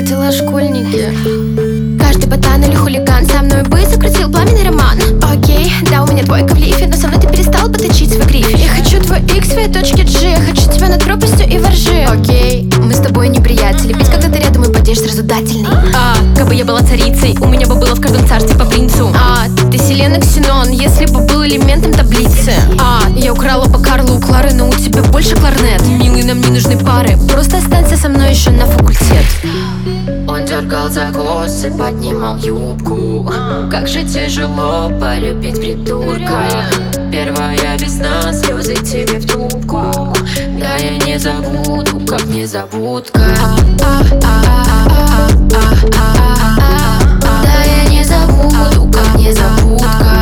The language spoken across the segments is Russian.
как дела, школьники? Каждый ботан или хулиган со мной бы закрутил пламенный роман. Окей, да, у меня двойка в лифе, но со мной ты перестал бы точить свой грифель. Я хочу твой X в своей точке G, я хочу тебя над пропастью и воржи. Окей, мы с тобой не приятели, ведь когда ты рядом и падеешь сразу дательный. Как бы я была царицей, у меня бы было в каждом царстве по принцу. Ты Селена Ксенон, если бы был элементом таблицы. Я украла по Карлу у Клары, но у тебя больше кларнет. Милый, нам не нужны пары, просто останься со мной еще на факультет. Он дергал за косы, поднимал юбку. Как же тяжело полюбить придурка. Первая весна, слезы тебе в трубку. Да я не забуду, как незабудка. Да я не забуду, как незабудка.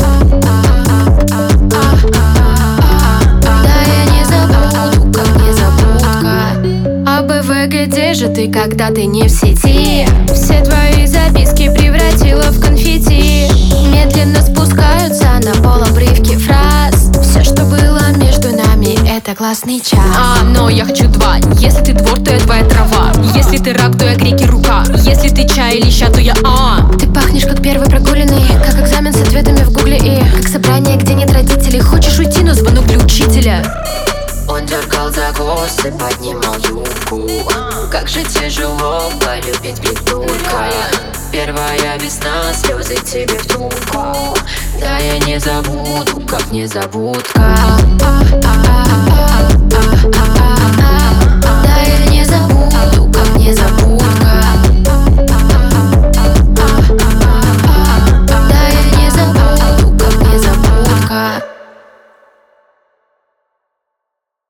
Да я не забуду, как незабудка. АБВ, где же ты, когда ты не в сети? Все твои записки превратила в конфетти. Медленно спускаются на пол обрывки фраз. Все, что было между нами, это классный час. Но я хочу два. Если ты двор, то я твоя трава. Если ты рак, то я греки рука. Если ты чай или ща, то я Ты пахнешь как первый прогуленный, как экзамен с ответами в гугле и как собрание, где нет родителей. Хочешь уйти, но звонок для учителя. Он дергал за косы, поднимал юбку. Как же тяжело полюбить придурка. Первая весна, слезы тебе в трубку. Да я не забуду, как незабудка.